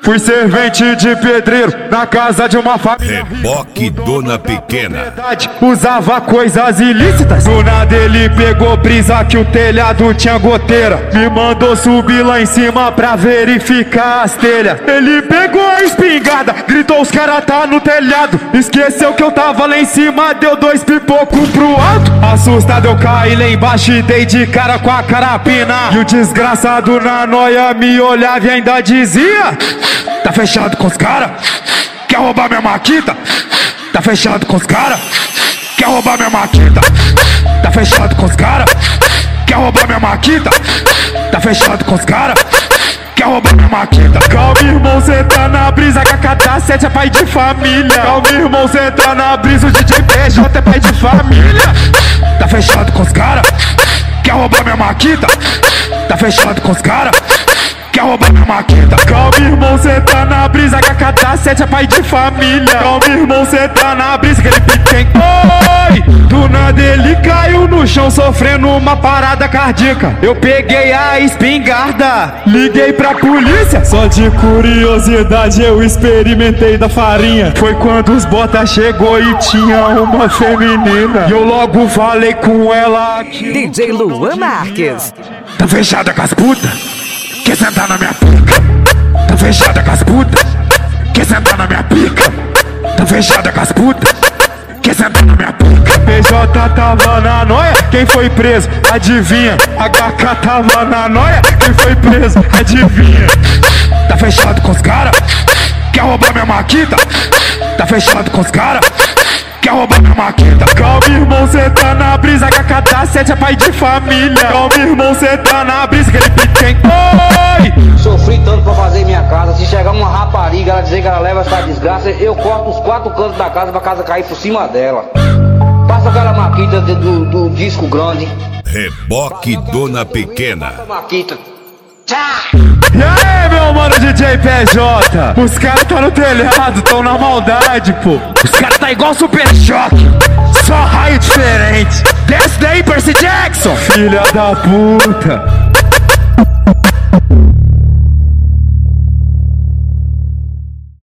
Fui servente de pedreiro na casa de uma família. Reboque Dona Pequena. Usava coisas ilícitas. Do nada ele pegou brisa que o telhado tinha goteira. Me mandou subir lá em cima pra verificar as telhas. Ele pegou a espingarda, gritou: os caras tá no telhado. Esqueceu que eu tava lá em cima, deu 2 pipocos pro alto. Assustado eu caí lá embaixo e dei de cara com a carapina. E o desgraçado na noia me olhava e ainda dizia: tá fechado com os cara? Quer roubar minha maquita? Tá fechado com os cara? Quer roubar minha maquita? Tá fechado com os cara? Quer roubar minha maquita? Tá fechado com os cara? Quer roubar minha maquita? Calma, irmão, cê tá na brisa. KK7 é pai de família. Calma, irmão, cê tá na brisa. O DJ PJ é pai de família. Tá fechado com os cara? Quer roubar minha maquita? Tá fechado com os cara? Quer roubar minha maquita? Calma, irmão, cê tá na brisa. KK7 é pai de família. Calma, irmão, cê tá na brisa. Aquele pique. Oi! Do nada ele caiu no chão sofrendo uma parada cardíaca. Eu peguei a espingarda, liguei pra polícia. Só de curiosidade eu experimentei da farinha. Foi quando os bota chegou e tinha uma feminina. E eu logo falei com ela que DJ Luan Marques. tá fechada com as putas? Quer sentar na minha pica? Tá fechada com as putas? Quer sentar na minha pica? Tá fechada com as putas? Quer sentar na minha pica? PJ tava na noia, quem foi preso? Adivinha? HK tava na noia, quem foi preso? Adivinha? Tá fechado com os cara? Quer roubar minha maquita? Tá fechado com os cara? Quer roubar minha maquita? Calma, irmão, cê tá na brisa. KK7 é pai de família. Calma, irmão, cê tá na brisa. Aquele pique. Oi! Sofri tanto pra fazer minha casa. Se chegar uma rapariga, ela dizer que ela leva essa desgraça, eu corto os 4 cantos da casa pra casa cair por cima dela. Passa aquela maquita do disco grande. Reboque Dona Pequena. Passa a maquita. E aí, meu mano DJ PJ? Os caras tá no telhado, tão na maldade, pô. Os caras tá igual Super Choque, só raio diferente. Desce daí, Percy Jackson, filha da puta.